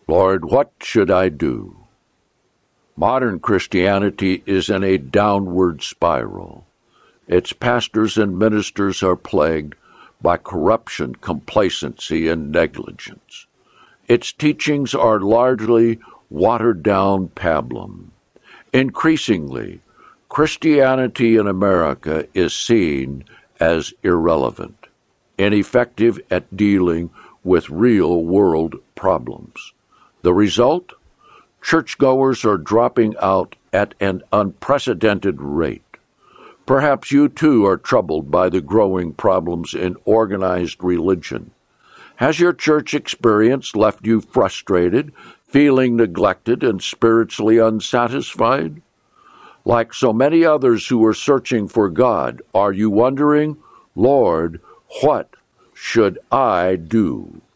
Lord, what should I do? Modern Christianity is in a downward spiral. Its pastors and ministers are plagued by corruption, complacency, and negligence. Its teachings are largely watered-down pablum. Increasingly, Christianity in America is seen as irrelevant, ineffective at dealing with real-world problems. The result? Churchgoers are dropping out at an unprecedented rate. Perhaps you too are troubled by the growing problems in organized religion. Has your church experience left you frustrated, feeling neglected, and spiritually unsatisfied? Like so many others who are searching for God, are you wondering, Lord, what should I do?